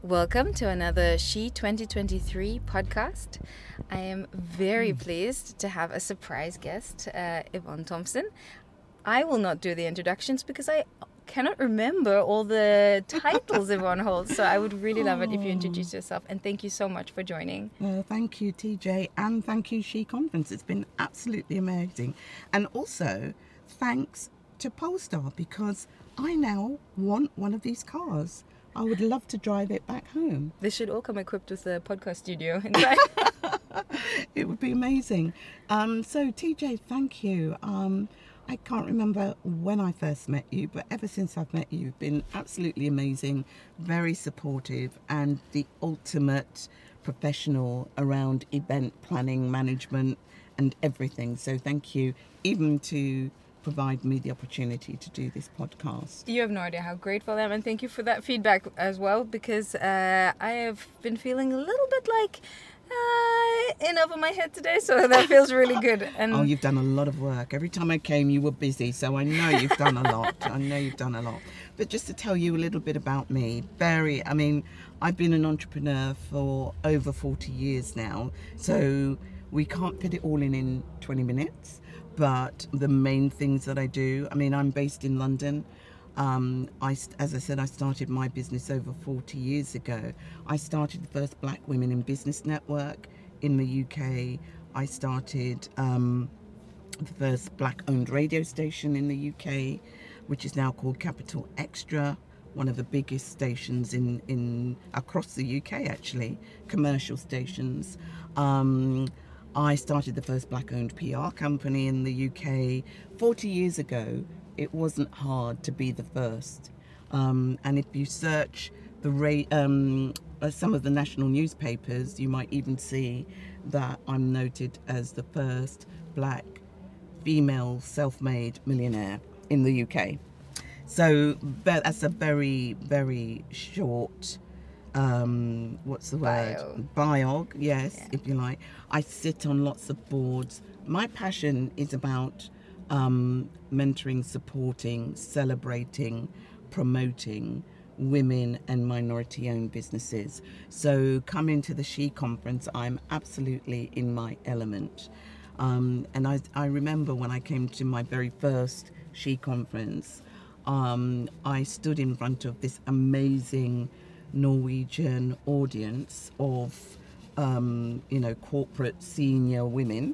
Welcome to another She 2023 podcast. I am very pleased to have a surprise guest, Yvonne Thompson. I will not do the introductions because I cannot remember all the titles Yvonne holds, so I would really love it if you introduce yourself, and thank you so much for joining. Well, thank you, TJ, and thank you, She Conference. It's been absolutely amazing. And also, thanks to Polestar, because I now want one of these cars. I would love to drive it back home. This should all come equipped with a podcast studio inside. It would be amazing. So, TJ, thank you. I can't remember when I first met you, but ever since I've met you, you've been absolutely amazing, very supportive, and the ultimate professional around event planning, management, and everything. So thank you, even to provide me the opportunity to do this podcast. You have no idea how grateful I am, and thank you for that feedback as well, because I have been feeling a little bit like in over my head today, so that feels really good. And Oh, you've done a lot of work. Every time I came, you were busy, so I know you've done a lot. But just to tell you a little bit about me, I've been an entrepreneur for over 40 years now, so we can't fit it all in 20 minutes. But the main things that I do, I'm based in London. As I said, I started my business over 40 years ago. I started the first Black Women in Business network in the UK. I started the first Black-owned radio station in the UK, which is now called Capital Extra, one of the biggest stations in across the UK, actually, commercial stations. I started the first Black-owned PR company in the UK. 40 years ago, it wasn't hard to be the first. And if you search some of the national newspapers, you might even see that I'm noted as the first Black female self-made millionaire in the UK. So that's a very, very short biog, yes, yeah. If you like. I sit on lots of boards. My passion is about mentoring, supporting, celebrating, promoting women and minority-owned businesses. So coming to the She Conference, I'm absolutely in my element. And I remember when I came to my very first She Conference, I stood in front of this amazing Norwegian audience of, corporate senior women.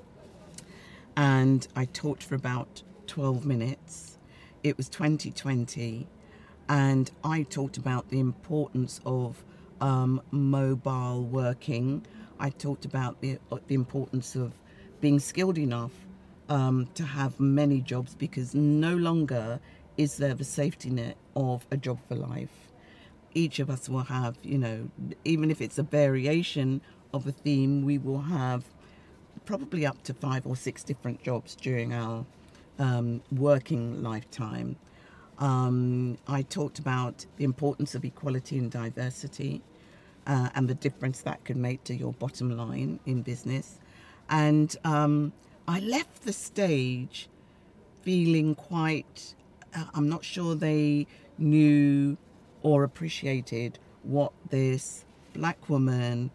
And I talked for about 12 minutes. It was 2020. And I talked about the importance of mobile working. I talked about the importance of being skilled enough to have many jobs, because no longer is there the safety net of a job for life. Each of us will have, even if it's a variation of a theme, we will have probably up to 5 or 6 different jobs during our working lifetime. I talked about the importance of equality and diversity and the difference that can make to your bottom line in business. And I left the stage feeling quite, I'm not sure they knew or appreciated what this Black woman,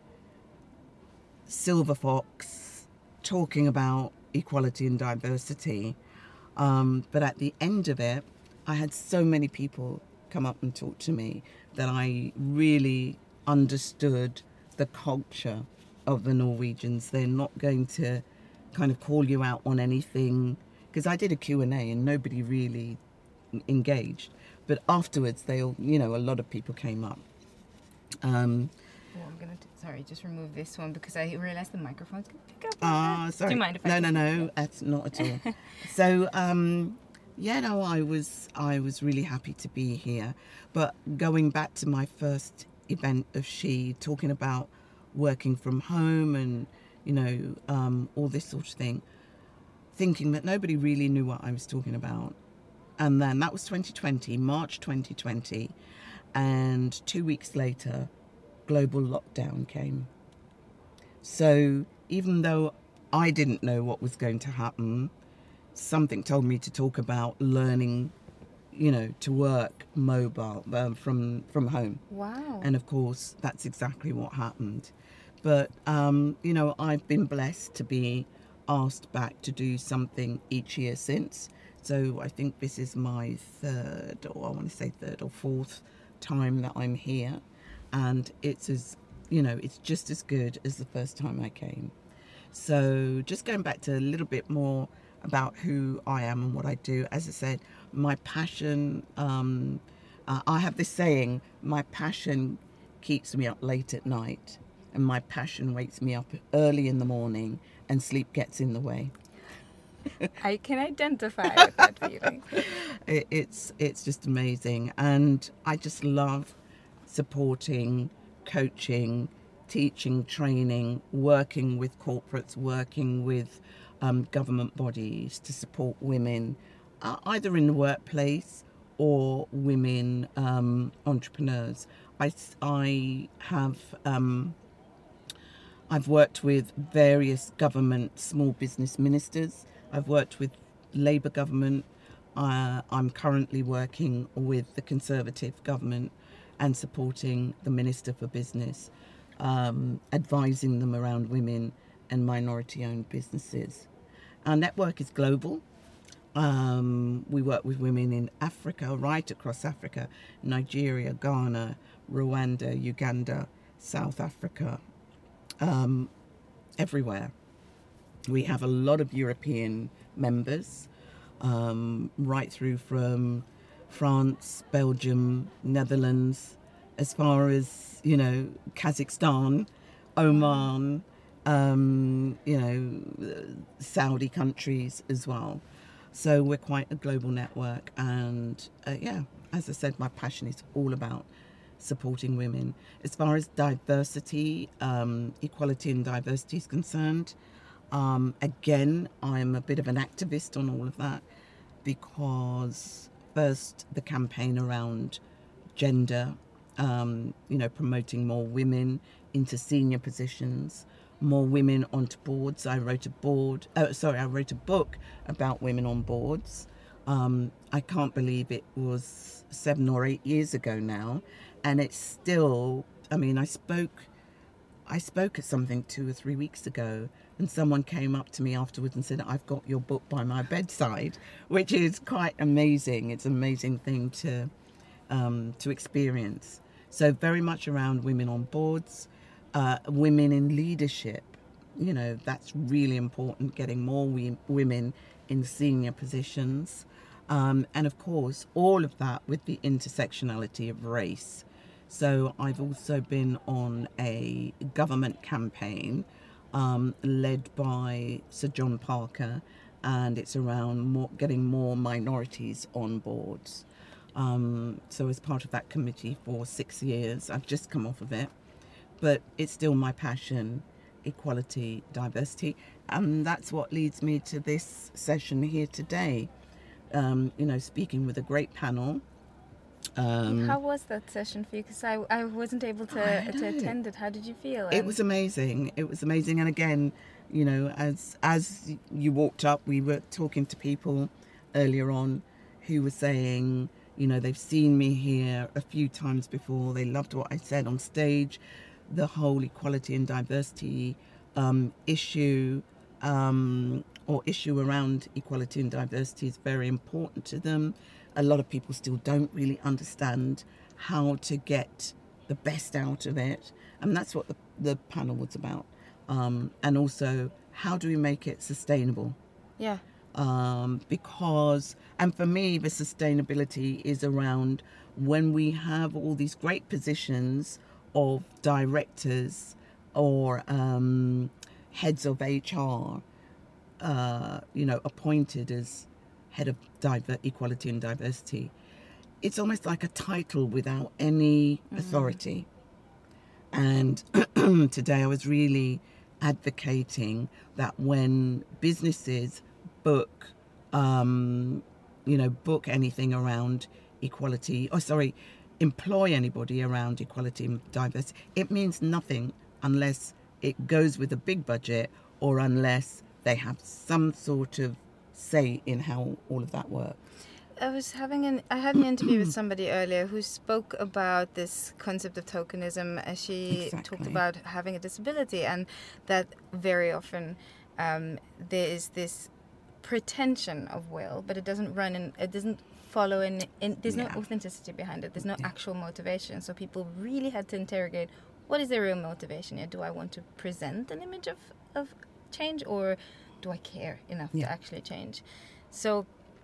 silver fox, talking about equality and diversity. But at the end of it, I had so many people come up and talk to me that I really understood the culture of the Norwegians. They're not going to kind of call you out on anything, because I did a Q&A and nobody really engaged. But afterwards, a lot of people came up. I'm going to, just remove this one, because I realized the microphone's going to pick up. Sorry. Do you mind if I... No, that's not at all. So, I was really happy to be here. But going back to my first event of She, talking about working from home and, all this sort of thing, thinking that nobody really knew what I was talking about. And then that was 2020, March 2020. And 2 weeks later, global lockdown came. So even though I didn't know what was going to happen, something told me to talk about learning, to work mobile from home. Wow. And of course, that's exactly what happened. But, I've been blessed to be asked back to do something each year since. So I think this is my third or fourth time that I'm here. And it's it's just as good as the first time I came. So just going back to a little bit more about who I am and what I do. As I said, my passion, I have this saying, my passion keeps me up late at night, and my passion wakes me up early in the morning, and sleep gets in the way. I can identify with that feeling. It's just amazing, and I just love supporting, coaching, teaching, training, working with corporates, working with government bodies to support women, either in the workplace or women entrepreneurs. I have I've worked with various government small business ministers. I've worked with Labour government. I'm currently working with the Conservative government and supporting the Minister for Business, advising them around women and minority-owned businesses. Our network is global. We work with women in Africa, right across Africa, Nigeria, Ghana, Rwanda, Uganda, South Africa, everywhere. We have a lot of European members, right through from France, Belgium, Netherlands, as far as, Kazakhstan, Oman, Saudi countries as well. So we're quite a global network, and as I said, my passion is all about supporting women. As far as diversity, equality and diversity is concerned, again, I'm a bit of an activist on all of that, because first the campaign around gender, promoting more women into senior positions, more women onto boards. I wrote a book about women on boards. I can't believe it was 7 or 8 years ago now, and it's still. I spoke at something 2 or 3 weeks ago, and someone came up to me afterwards and said, "I've got your book by my bedside," which is quite amazing. It's an amazing thing to experience. So very much around women on boards, women in leadership. That's really important, getting more women in senior positions. And of course, all of that with the intersectionality of race. So I've also been on a government campaign led by Sir John Parker, and it's around getting more minorities on boards. So as part of that committee for 6 years, I've just come off of it, but it's still my passion, equality, diversity, and that's what leads me to this session here today. Speaking with a great panel. How was that session for you? Because I wasn't able to attend it. How did you feel? It was amazing. And again, as you walked up, we were talking to people earlier on who were saying, they've seen me here a few times before. They loved what I said on stage. The whole equality and diversity issue, or issue around equality and diversity, is very important to them. A lot of people still don't really understand how to get the best out of it. And that's what the panel was about. And also, how do we make it sustainable? Yeah. Because for me, the sustainability is around when we have all these great positions of directors or heads of HR, appointed as head of equality and diversity. It's almost like a title without any authority. And today I was really advocating that when businesses book anything around equality, employ anybody around equality and diversity, it means nothing unless it goes with a big budget, or unless they have some sort of say in how all of that works. I had an interview with somebody earlier who spoke about this concept of tokenism. She talked Exactly. about having a disability, and that very often there is this pretension of will, but it doesn't run and it doesn't follow in there's no Yeah. authenticity behind it. There's no Yeah. actual motivation. So people really had to interrogate, what is their real motivation here? Do I want to present an image of change, or do I care enough Yeah. to actually change? So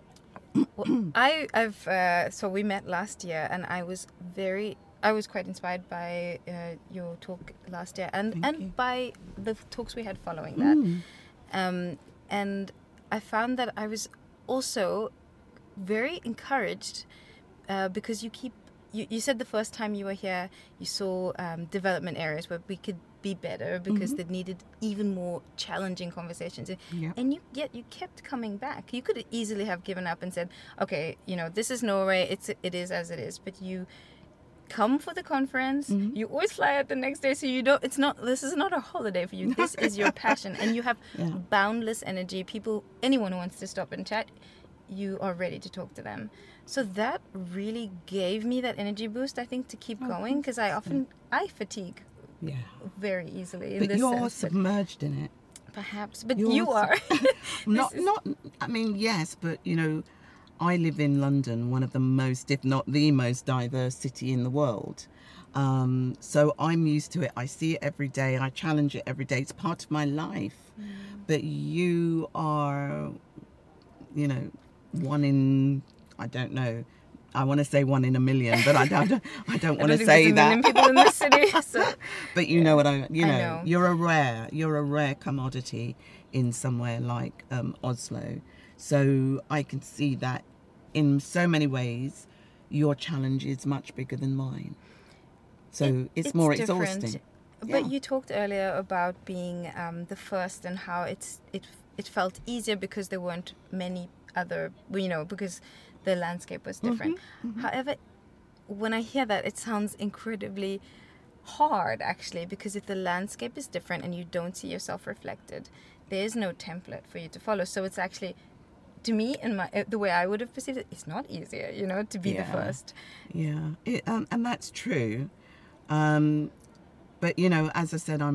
so we met last year, and I was quite inspired by your talk last year, Thank and you. by the talks we had following that. Mm. And I found that I was also very encouraged because you said the first time you were here, you saw development areas where we could be better because they needed even more challenging conversations. Yeah. And you kept coming back. You could easily have given up and said, okay, this is Norway, it is as it is. But you come for the conference, you always fly out the next day, so this is not a holiday for you. This is your passion, and you have Yeah. boundless energy. Anyone who wants to stop and chat, you are ready to talk to them. So that really gave me that energy boost, I think, to keep going, because I fatigue Yeah. very easily in But this you're sense. submerged in it. Perhaps, but You're you are. Not. I mean, yes, but I live in London, one of the most, if not the most diverse city in the world. So I'm used to it. I see it every day. I challenge it every day. It's part of my life. But you are, one in, I don't know. I want to say 1 in a million, but I don't want to say There's a that. million people in this city, so. But you know what I know. you're a rare commodity in somewhere like Oslo. So I can see that in so many ways your challenge is much bigger than mine. So it's more different. exhausting. But Yeah. you talked earlier about being the first and how it felt easier because there weren't many other, because the landscape was different. However, when I hear that, it sounds incredibly hard, actually, because if the landscape is different and you don't see yourself reflected, there is no template for you to follow. So it's actually, to me, in the way I would have perceived it, it's not easier, to be the first. Yeah, and that's true. But as I said,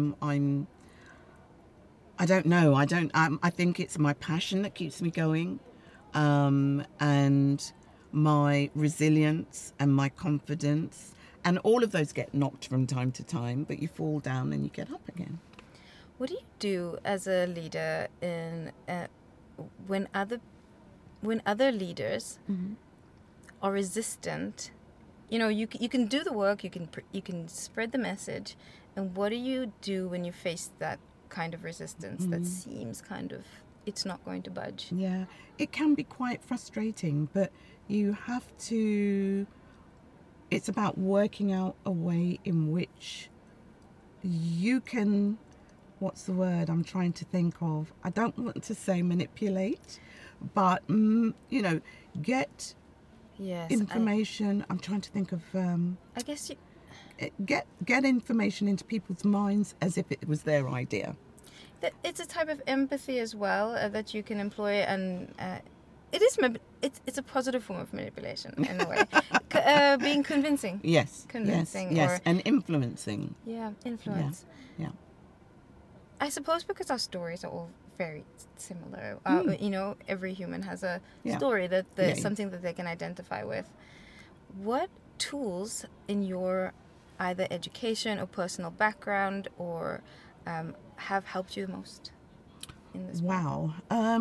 I don't know. I think it's my passion that keeps me going, and my resilience and my confidence, and all of those get knocked from time to time. But you fall down and you get up again. What do you do as a leader when other leaders are resistant? You can do the work, you can spread the message, and what do you do when you face that kind of resistance that seems it's not going to budge? Yeah, it can be quite frustrating, but you have to. It's about working out a way in which you can. What's the word I'm trying to think of? I don't want to say manipulate, but get information. I'm trying to think of. I guess get information into people's minds as if it was their idea. It's a type of empathy as well that you can employ, and it's a positive form of manipulation in a way. Being convincing. Yes. Convincing. Yes. And influencing. Yeah, influence. Yeah. I suppose because our stories are all very similar. Every human has a story that there's something that they can identify with. What tools in your either education or personal background or have helped you the most in this? Wow.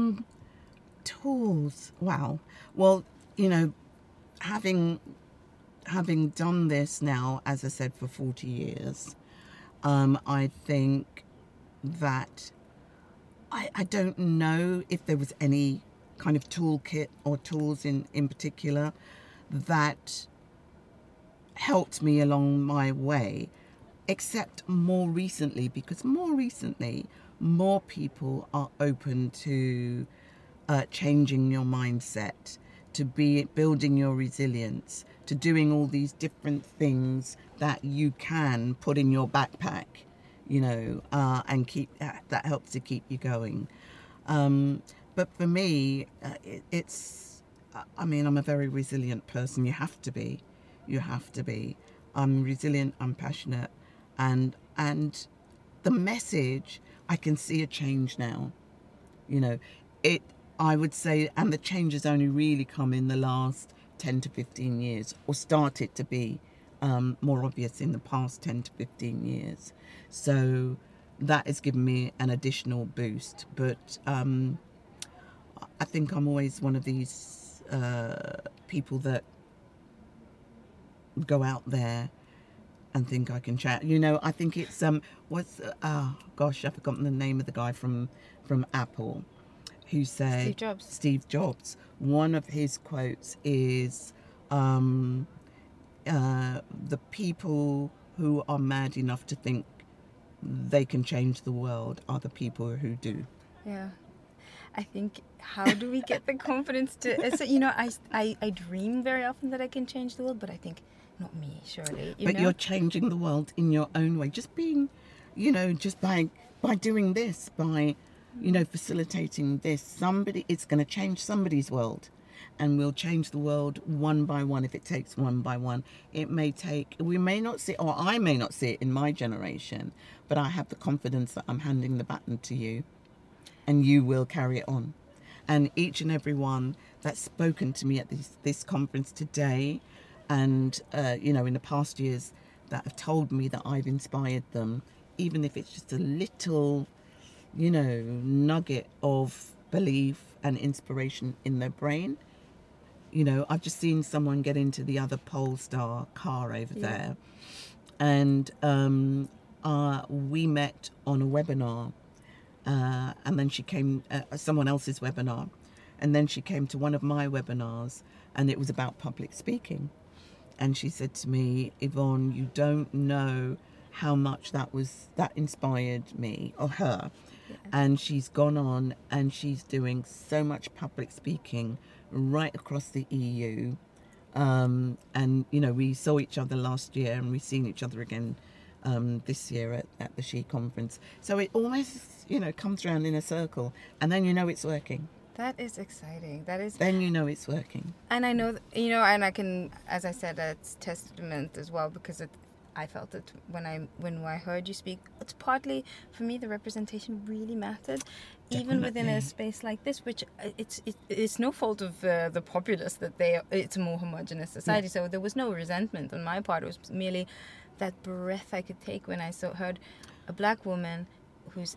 Tools. Wow. Well, having done this now, as I said, for 40 years, I think that I don't know if there was any kind of toolkit or tools in particular that helped me along my way, except more recently, because more people are open to changing your mindset, to building your resilience, to doing all these different things that you can put in your backpack, and keep that helps to keep you going. But for me, it's I mean, I'm a very resilient person. You have to be. You have to be. I'm resilient. I'm passionate, and the message, I can see a change now. You know, it. I would say, and the change has only really come in the last 10 to 15 years, or started to be more obvious in the past 10 to 15 years. So that has given me an additional boost. But I think I'm always one of these people that go out there and think I can chat. You know, I think it's gosh, I've forgotten the name of the guy from Apple who said Steve Jobs. Steve Jobs. One of his quotes is the people who are mad enough to think they can change the world are the people who do. Yeah. I think, how do we get the confidence to... So, you know, I dream very often that I can change the world, but I think, not me, surely. You're changing the world in your own way. Just being, you know, just by doing this, by, you know, facilitating this, it's going to change somebody's world. And we'll change the world one by one if it takes one by one. We may not see, or I may not see it in my generation, but I have the confidence that I'm handing the baton to you and you will carry it on. And each and every one that's spoken to me at this conference today and, you know, in the past years that have told me that I've inspired them, even if it's just a little, you know, nugget of belief and inspiration in their brain. You know, I've just seen someone get into the other Polestar car over there. And we met on a webinar. And then she came, someone else's webinar. And then she came to one of my webinars. And it was about public speaking. And she said to me, Yvonne, you don't know how much that inspired me, or her. Yeah. And she's gone on and she's doing so much public speaking right across the EU. And, you know, we saw each other last year and we've seen each other again this year at the She Conference. So it almost, you know, comes around in a circle and then you know it's working. That is exciting. Then you know it's working. And I know, you know, and I can, as I said, it's testament as well, because I felt it when I heard you speak. It's partly, for me, the representation really mattered. Definitely. Even within a space like this, which it's no fault of the populace that it's a more homogenous society. Yeah. So there was no resentment on my part. It was merely that breath I could take when I heard a black woman who's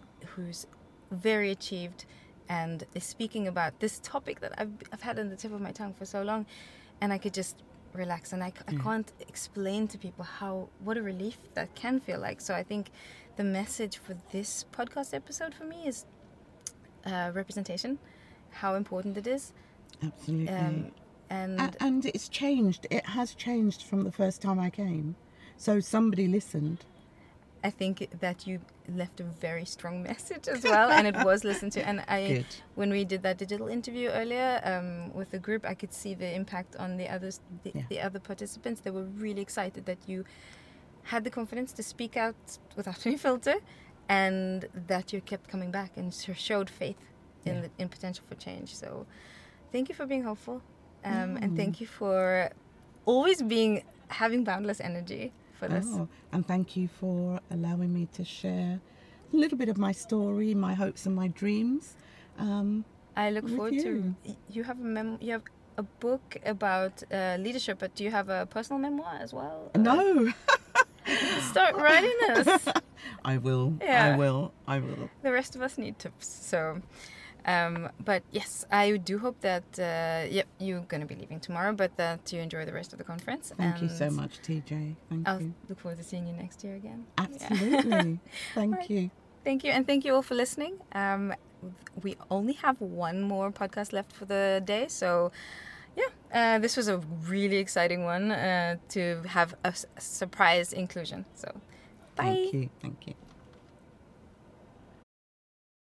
very achieved and is speaking about this topic that I've had on the tip of my tongue for so long, and I could just relax, and I can't explain to people what a relief that can feel like. So I think the message for this podcast episode for me is representation, how important it is. Absolutely. And it's changed. It has changed from the first time I came. So somebody listened. I think that you left a very strong message as well, and it was listened to. And Good. When we did that digital interview earlier with the group, I could see the impact on the other participants. They were really excited that you had the confidence to speak out without any filter, and that you kept coming back and showed faith in potential for change. So, thank you for being hopeful, and thank you for always having boundless energy. And thank you for allowing me to share a little bit of my story, my hopes and my dreams. I look forward to. You have a book about leadership, but do you have a personal memoir as well? No. Start writing this. I will. Yeah. I will. The rest of us need tips. So. But yes, I do hope that you're going to be leaving tomorrow, but that you enjoy the rest of the conference. Thank you so much, TJ. I'll look forward to seeing you next year again. Absolutely. Thank you. Thank you, and thank you all for listening. We only have one more podcast left for the day, so this was a really exciting one to have a surprise inclusion. So, bye. Thank you.